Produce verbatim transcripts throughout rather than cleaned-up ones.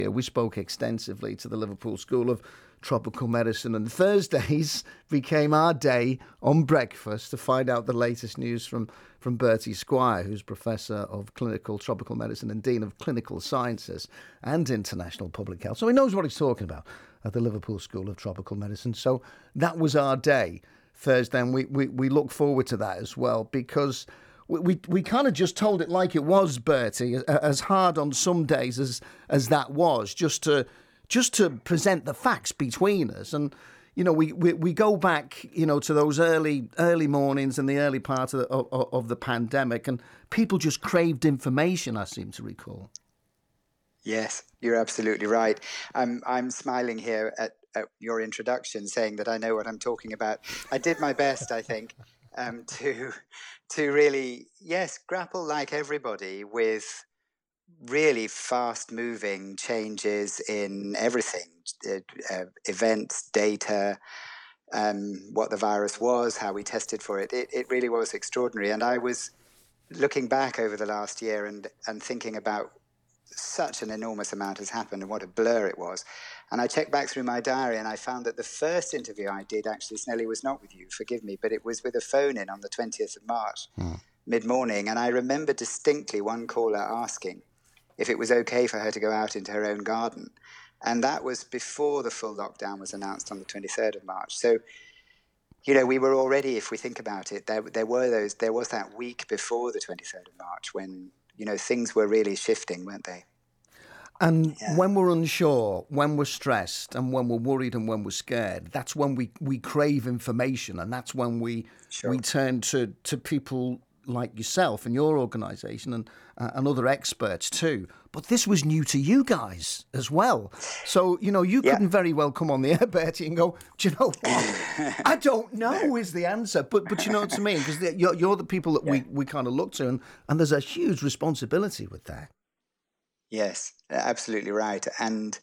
We spoke extensively to the Liverpool School of Tropical Medicine, and Thursdays became our day on breakfast to find out the latest news from, from Bertie Squire, who's Professor of Clinical Tropical Medicine and Dean of Clinical Sciences and International Public Health. So he knows what he's talking about at the Liverpool School of Tropical Medicine. So that was our day, Thursday, and we, we, we look forward to that as well, because we we, we kind of just told it like it was, Bertie, as hard on some days as as that was, just to just to present the facts between us. And, you know, we, we, we go back, you know, to those early early mornings and the early part of the, of, of the pandemic, and people just craved information, I seem to recall. Yes, you're absolutely right. I'm I'm smiling here at, at your introduction, saying that I know what I'm talking about. I did my best, I think, um, to to really, yes, grapple like everybody with really fast-moving changes in everything, uh, uh, events, data, um, what the virus was, how we tested for it. it. It really was extraordinary. And I was looking back over the last year and, and thinking about such an enormous amount has happened and what a blur it was. And I checked back through my diary and I found that the first interview I did, actually, Snelly, was not with you, forgive me, but it was with a phone-in on the twentieth of March, mm. mid-morning. And I remember distinctly one caller asking if it was okay for her to go out into her own garden. And that was before the full lockdown was announced on the twenty-third of March. So, you know, we were already, if we think about it, there there were those, there was that week before the twenty-third of March when, you know, things were really shifting, weren't they? And yeah. when we're unsure, when we're stressed, and when we're worried and when we're scared, that's when we, we crave information, and that's when we sure. we turn to, to people like yourself and your organisation and uh, and other experts too. But this was new to you guys as well. So, you know, you yeah. couldn't very well come on the air, Bertie, and go, do you know what? I don't know is the answer. But but you know what I mean? Because you're, you're the people that yeah. we, we kind of look to, and, and there's a huge responsibility with that. Yes, absolutely right. And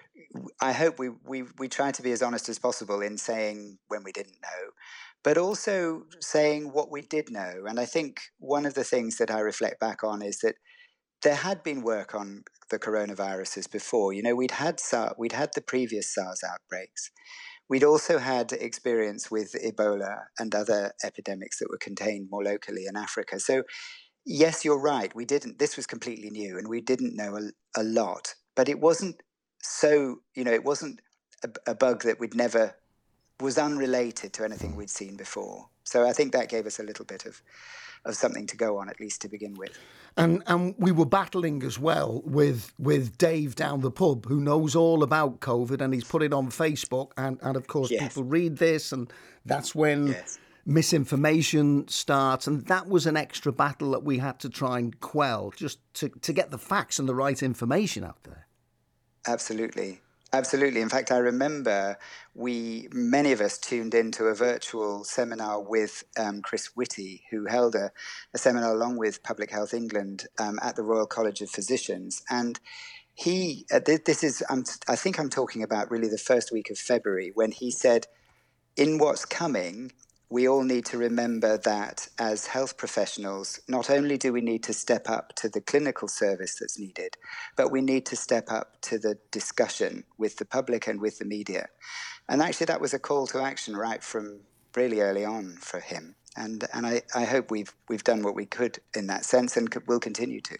I hope we, we, we try to be as honest as possible in saying when we didn't know, but also saying what we did know. And I think one of the things that I reflect back on is that there had been work on the coronaviruses before. You know, we'd had SARS, we'd had the previous SARS outbreaks. We'd also had experience with Ebola and other epidemics that were contained more locally in Africa. So, yes, you're right. We didn't. This was completely new, and we didn't know a, a lot. But it wasn't so. You know, it wasn't a, a bug that we'd never was unrelated to anything we'd seen before. So I think that gave us a little bit of, of something to go on, at least to begin with. And and we were battling as well with with Dave down the pub, who knows all about COVID, and he's put it on Facebook. And, and of course, yes. people read this, and that's when yes. misinformation starts. And that was an extra battle that we had to try and quell, just to, to get the facts and the right information out there. Absolutely. Absolutely. In fact, I remember we, many of us tuned into a virtual seminar with um, Chris Whitty, who held a, a seminar along with Public Health England um, at the Royal College of Physicians. And he, uh, th- this is, um, I think I'm talking about really the first week of February, when he said, in what's coming, we all need to remember that as health professionals, not only do we need to step up to the clinical service that's needed, but we need to step up to the discussion with the public and with the media. And actually that was a call to action right from really early on for him. And and I, I hope we've we've done what we could in that sense and will continue to.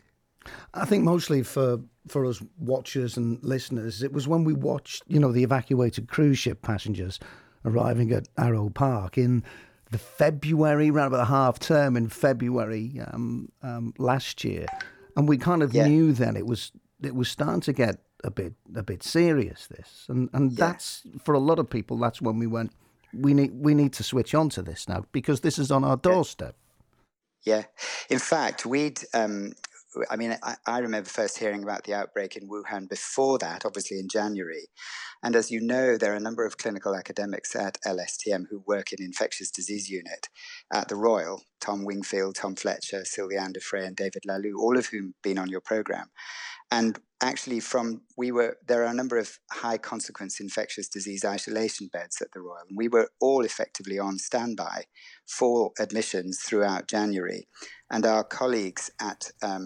I think mostly for, for us watchers and listeners, it was when we watched, you know, the evacuated cruise ship passengers arriving at Arrow Park in the February, around about the half term in February um, um, last year, and we kind of yeah. knew then it was it was starting to get a bit a bit serious. This and and yeah. that's for a lot of people. That's when we went. We need we need to switch on to this now because this is on our doorstep. Yeah, yeah. In fact, we'd. Um, I mean, I, I remember first hearing about the outbreak in Wuhan before that, obviously in January. And as you know, there are a number of clinical academics at L S T M who work in infectious disease unit at the Royal, Tom Wingfield, Tom Fletcher, Sylvia Andefray, and David Lalou, all of whom have been on your program. And actually from, we were, there are a number of high consequence infectious disease isolation beds at the Royal. And we were all effectively on standby for admissions throughout January. And our colleagues at um,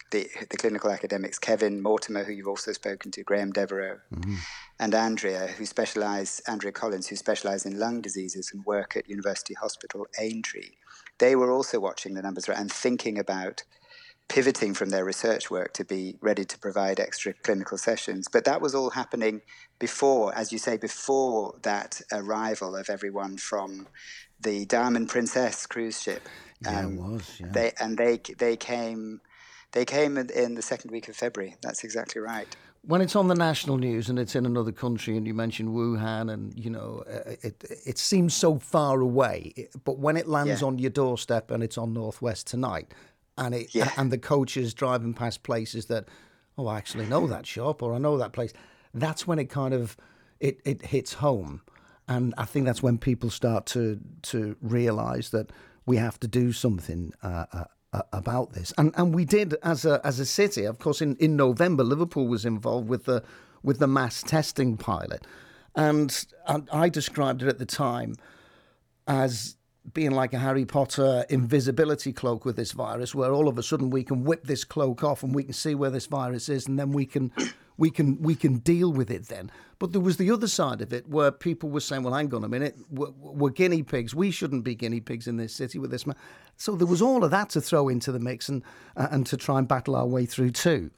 the the clinical academics, Kevin Mortimer, who you've also spoken to, Graham Devereaux, mm-hmm. and Andrea, who specialise, Andrea Collins, who specialise in lung diseases and work at University Hospital Aintree. They were also watching the numbers and thinking about pivoting from their research work to be ready to provide extra clinical sessions. But that was all happening before, as you say, before that arrival of everyone from the Diamond Princess cruise ship. Yeah, um, it was, yeah. They, and they they came they came in, in the second week of February. That's exactly right. When it's on the national news and it's in another country, and you mentioned Wuhan, and you know it it seems so far away, but when it lands yeah. on your doorstep and it's on Northwest Tonight, and it yeah. and the coach is driving past places that, oh, I actually know that shop, or I know that place, that's when it kind of it, it hits home. And I think that's when people start to to realise that we have to do something uh, uh, about this, and and we did as a as a city. Of course, in, in November, Liverpool was involved with the with the mass testing pilot, and I described it at the time as being like a Harry Potter invisibility cloak with this virus, where all of a sudden we can whip this cloak off and we can see where this virus is, and then we can we can we can deal with it then. But there was the other side of it where people were saying, well, hang on a minute, we're, we're guinea pigs. We shouldn't be guinea pigs in this city with this man. So there was all of that to throw into the mix and uh, and to try and battle our way through too.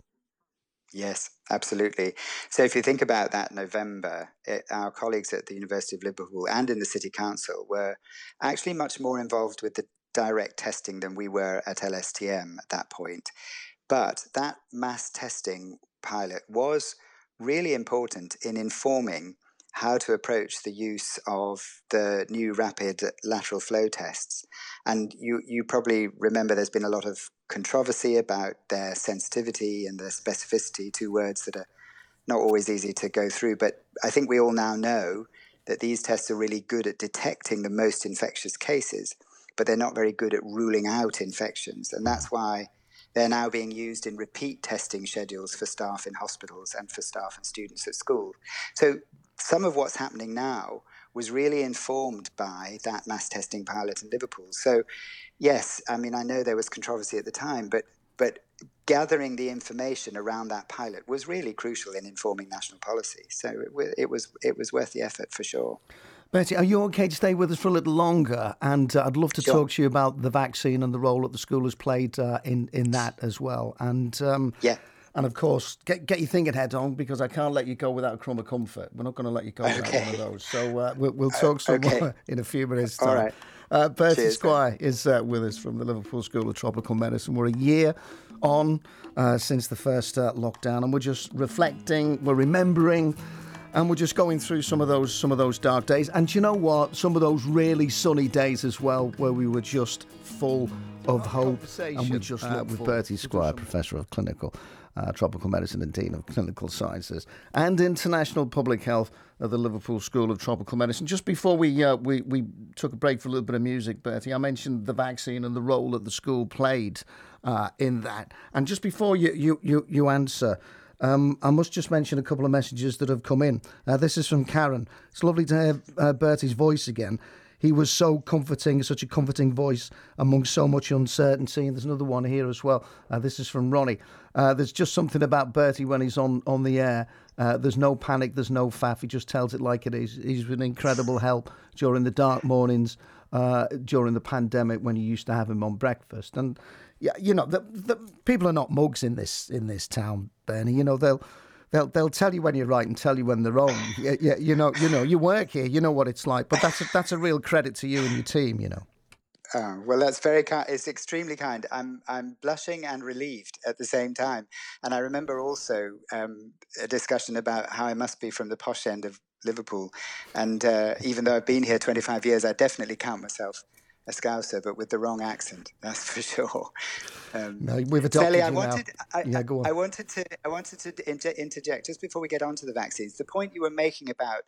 Yes, absolutely. So if you think about that November, it, our colleagues at the University of Liverpool and in the City Council were actually much more involved with the direct testing than we were at L S T M at that point. But that mass testing pilot was really important in informing how to approach the use of the new rapid lateral flow tests. And you, you probably remember there's been a lot of controversy about their sensitivity and their specificity, two words that are not always easy to go through. But I think we all now know that these tests are really good at detecting the most infectious cases, but they're not very good at ruling out infections. And that's why they're now being used in repeat testing schedules for staff in hospitals and for staff and students at school. So some of what's happening now was really informed by that mass testing pilot in Liverpool. So, yes, I mean, I know there was controversy at the time, but but gathering the information around that pilot was really crucial in informing national policy. So it, it was it was worth the effort for sure. Betty, are you okay to stay with us for a little longer? And uh, I'd love to sure. talk to you about the vaccine and the role that the school has played uh, in, in that as well. And um, yeah. And of course, get get your thinking head on, because I can't let you go without a crumb of comfort. We're not going to let you go without okay. one of those. So uh, we'll, we'll talk some okay. more in a few minutes' time. All right. Uh, Bertie Cheers, Squire man. is uh, with us from the Liverpool School of Tropical Medicine. We're a year on uh, since the first uh, lockdown, and we're just reflecting, we're remembering, and we're just going through some of those some of those dark days. And you know what? Some of those really sunny days as well, where we were just full of hope. And we just uh, with Bertie Squire, Professor of Clinical Uh, Tropical Medicine and Dean of Clinical Sciences and International Public Health at the Liverpool School of Tropical Medicine. Just before we uh, we we took a break for a little bit of music, Bertie, I mentioned the vaccine and the role that the school played uh, in that. And just before you you you, you answer, um, I must just mention a couple of messages that have come in. Uh, this is from Karen. It's lovely to hear uh, Bertie's voice again. He was so comforting, such a comforting voice among so much uncertainty. And there's another one here as well. Uh, this is from Ronnie. Uh, there's just something about Bertie when he's on, on the air. Uh, there's no panic, there's no faff. He just tells it like it is. He's been incredible help during the dark mornings, uh, during the pandemic when you used to have him on breakfast. And, yeah, you know, the, the people are not mugs in this in this town, Bernie. You know, they'll... They'll they'll tell you when you're right and tell you when they're wrong. Yeah, yeah, you know, you know, you work here, you know what it's like. But that's a, that's a real credit to you and your team, you know. Oh, well, that's very kind. It's extremely kind. I'm I'm blushing and relieved at the same time. And I remember also um, a discussion about how I must be from the posh end of Liverpool. And uh, even though I've been here twenty-five years, I definitely count myself a Scouser, but with the wrong accent, that's for sure. Um, no, we've adopted Sally, you I wanted, now. I, yeah, go on. I wanted to, I wanted to inter- interject just before we get on to the vaccines. The point you were making about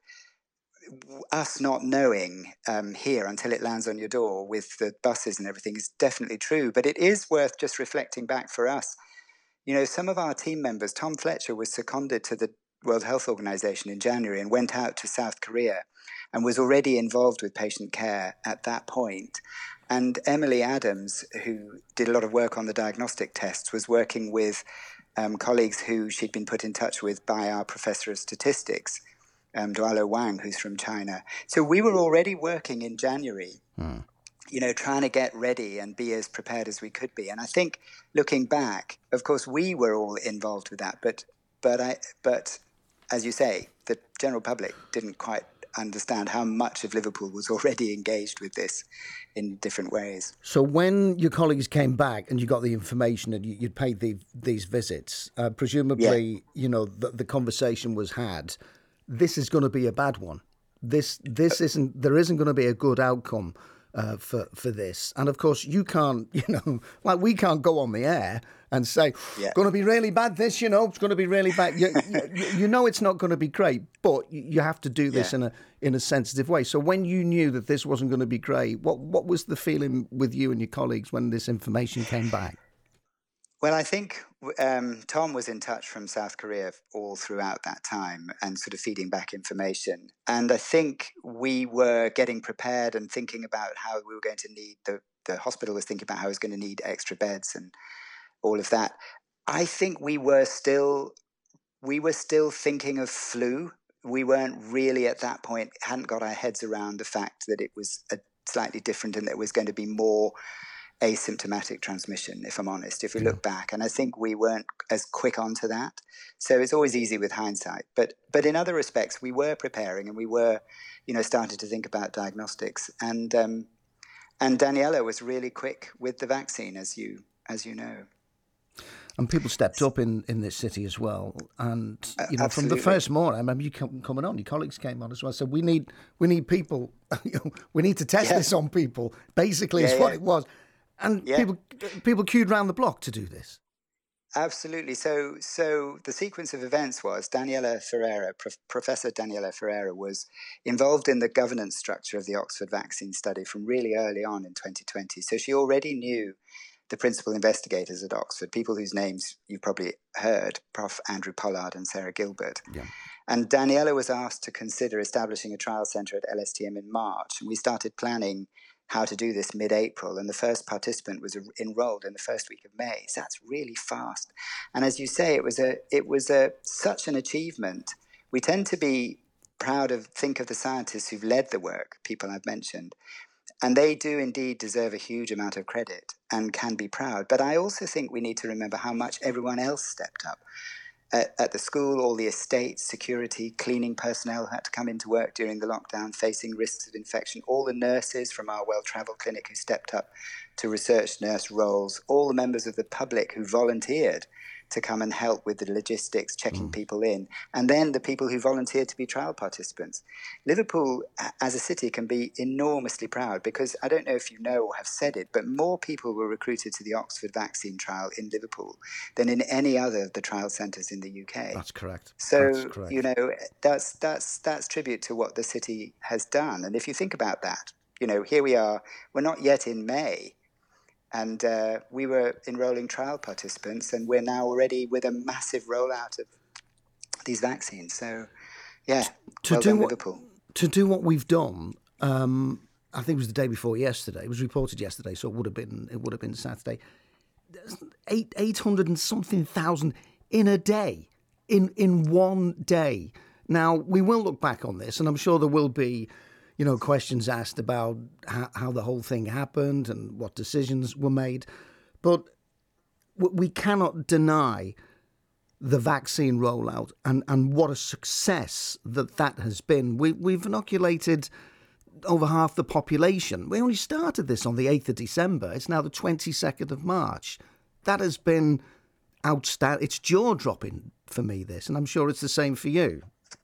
us not knowing um, here until it lands on your door with the buses and everything is definitely true. But it is worth just reflecting back for us. You know, some of our team members, Tom Fletcher was seconded to the World Health Organization in January and went out to South Korea and was already involved with patient care at that point. And Emily Adams, who did a lot of work on the diagnostic tests, was working with um, colleagues who she'd been put in touch with by our professor of statistics, um, Dualo Wang, who's from China. So we were already working in January, hmm. you know, trying to get ready and be as prepared as we could be. And I think looking back, of course, we were all involved with that. But, but, I, but as you say, the general public didn't quite understand how much of Liverpool was already engaged with this in different ways. So when your colleagues came back and you got the information and you, you'd paid the, these visits, uh, presumably, yeah. you know, the, the conversation was had. This is going to be a bad one. This this isn't. There isn't going to be a good outcome uh, for for this. And of course, you can't. You know, like we can't go on the air and say, yeah. "Going to be really bad." This, you know, it's going to be really bad. You, you, you know, it's not going to be great, but you have to do this yeah. in a in a sensitive way. So when you knew that this wasn't going to be great, what what was the feeling with you and your colleagues when this information came back? Well, I think um, Tom was in touch from South Korea all throughout that time and sort of feeding back information. And I think we were getting prepared and thinking about how we were going to need, the, the hospital was thinking about how it was going to need extra beds and all of that. I think we were still, we were still thinking of flu. We weren't really at that point, hadn't got our heads around the fact that it was a slightly different and that it was going to be more asymptomatic transmission, if I'm honest, if we look back. And I think we weren't as quick onto that. So it's always easy with hindsight. But but in other respects, we were preparing and we were, you know, starting to think about diagnostics. And um, and Daniela was really quick with the vaccine, as you as you know. And people stepped up in, in this city as well. And, you know, uh, from the first morning, I remember you come, coming on, your colleagues came on as well. So we need we need people, you know, we need to test yeah. this on people, basically yeah, is what yeah. it was. And yeah. people people queued round the block to do this. Absolutely. So so the sequence of events was Daniela Ferreira, Pro- Professor Daniela Ferreira was involved in the governance structure of the Oxford vaccine study from really early on in twenty twenty. So she already knew the principal investigators at Oxford, people whose names you've probably heard, Professor Andrew Pollard and Sarah Gilbert. Yeah. And Daniela was asked to consider establishing a trial centre at L S T M in March. And we started planning how to do this mid-April, and the first participant was enrolled in the first week of May. So that's really fast. And as you say, it was a it was a such an achievement. We tend to be proud of think of the scientists who've led the work, people I've mentioned, and they do indeed deserve a huge amount of credit and can be proud. But I also think we need to remember how much everyone else stepped up. At, at the school, all the estates, security, cleaning personnel had to come into work during the lockdown, facing risks of infection. All the nurses from our well-travelled clinic who stepped up to research nurse roles, all the members of the public who volunteered to come and help with the logistics, checking mm. people in, and then the people who volunteered to be trial participants. Liverpool, as a city, can be enormously proud because, I don't know if you know or have said it, but more people were recruited to the Oxford vaccine trial in Liverpool than in any other of the trial centres in the U K. That's correct. So, that's correct. you know, that's, that's, that's tribute to what the city has done. And if you think about that, you know, here we are, we're not yet in May, and uh, we were enrolling trial participants, and we're now already with a massive rollout of these vaccines. So, yeah, to well do done, what, Liverpool. To do what we've done, um, I think it was the day before yesterday. It was reported yesterday, so it would have been it would have been Saturday. Eight eight hundred and something thousand in a day, in in one day. Now we will look back on this, and I'm sure there will be, you know, questions asked about how, how the whole thing happened and what decisions were made. But we cannot deny the vaccine rollout and, and what a success that that has been. We, we've inoculated over half the population. We only started this on the eighth of December. It's now the twenty-second of March. That has been outstanding. It's jaw-dropping for me, this, and I'm sure it's the same for you.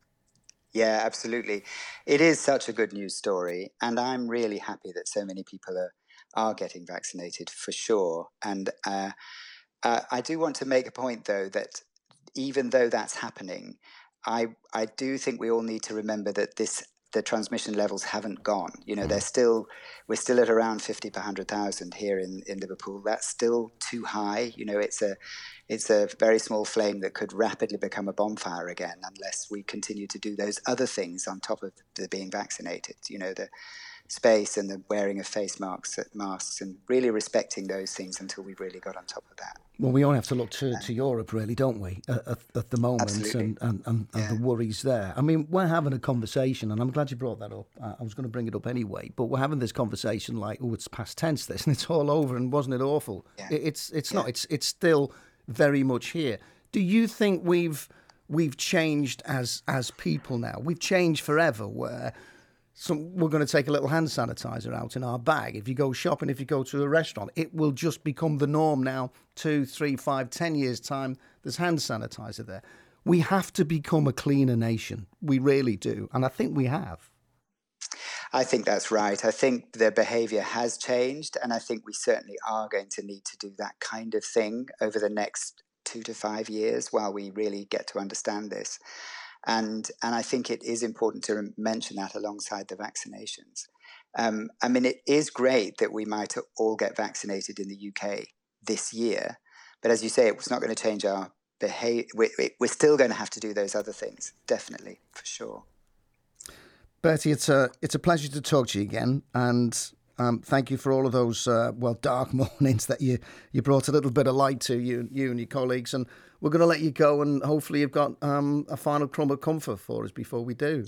Yeah, absolutely. It is such a good news story, and I'm really happy that so many people are, are getting vaccinated, for sure. And uh, uh, I do want to make a point, though, that even though that's happening, I I do think we all need to remember that this the transmission levels haven't gone. You know, they're still we're still at around fifty per one hundred thousand here in, in Liverpool. That's still too high. You know, it's a it's a very small flame that could rapidly become a bonfire again unless we continue to do those other things on top of the being vaccinated. You know, the space and the wearing of face masks, masks and really respecting those things until we really got on top of that. Well, we only have to look to, to Europe, really, don't we, at, at, at the moment, and, and, and, and yeah. the worries there. I mean, we're having a conversation, and I'm glad you brought that up. Uh, I was going to bring it up anyway, but we're having this conversation like, oh, it's past tense, this, and it's all over, and wasn't it awful? Yeah. It, it's it's yeah. not. It's it's still very much here. Do you think we've we've changed as as people now? We've changed forever, where... So we're going to take a little hand sanitizer out in our bag. If you go shopping, if you go to a restaurant, it will just become the norm now. Two, three, five, ten years' time, there's hand sanitizer there. We have to become a cleaner nation. We really do. And I think we have. I think that's right. I think the behaviour has changed. And I think we certainly are going to need to do that kind of thing over the next two to five years while we really get to understand this. And and I think it is important to mention that alongside the vaccinations. Um, I mean, it is great that we might all get vaccinated in the U K this year. But as you say, it's not going to change our behavior. We're, we're still going to have to do those other things, definitely, for sure. Bertie, it's a, it's a pleasure to talk to you again. And um, thank you for all of those, uh, well, dark mornings that you, you brought a little bit of light to, you, you and your colleagues. And we're going to let you go, and hopefully you've got um, a final crumb of comfort for us before we do.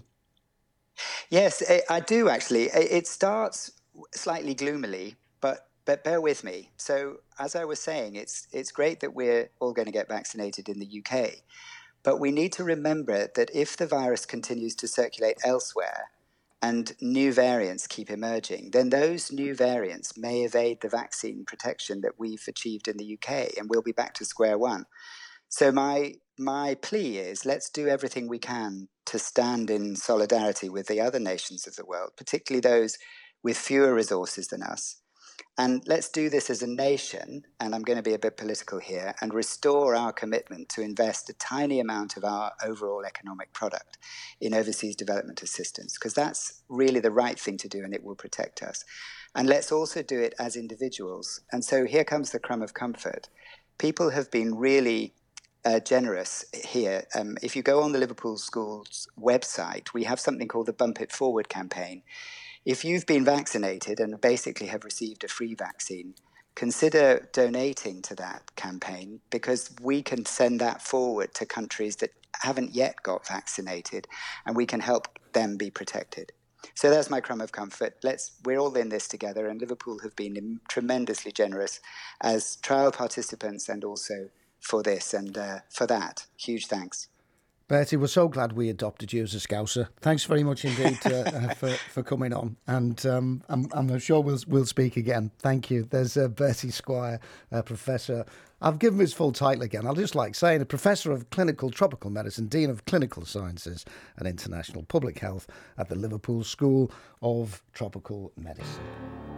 Yes, I do, actually. It starts slightly gloomily, but but bear with me. So, as I was saying, it's it's great that we're all going to get vaccinated in the U K, but we need to remember that if the virus continues to circulate elsewhere and new variants keep emerging, then those new variants may evade the vaccine protection that we've achieved in the U K, and we'll be back to square one. So my my plea is, let's do everything we can to stand in solidarity with the other nations of the world, particularly those with fewer resources than us. And let's do this as a nation, and I'm going to be a bit political here, and restore our commitment to invest a tiny amount of our overall economic product in overseas development assistance, because that's really the right thing to do, and it will protect us. And let's also do it as individuals. And so here comes the crumb of comfort. People have been really Uh, generous here. Um, if you go on the Liverpool School's website, we have something called the Bump It Forward campaign. If you've been vaccinated and basically have received a free vaccine, consider donating to that campaign, because we can send that forward to countries that haven't yet got vaccinated, and we can help them be protected. So that's my crumb of comfort. Let's we're all in this together, and Liverpool have been tremendously generous as trial participants and also for this, and uh, for that, huge thanks. Bertie, we're so glad we adopted you as a Scouser. Thanks very much indeed uh, uh, for, for coming on, and um, I'm, I'm sure we'll we'll speak again. Thank you. There's uh, Bertie Squire, uh, Professor. I've given him his full title again. I'll just like saying a Professor of Clinical Tropical Medicine, Dean of Clinical Sciences and International Public Health at the Liverpool School of Tropical Medicine.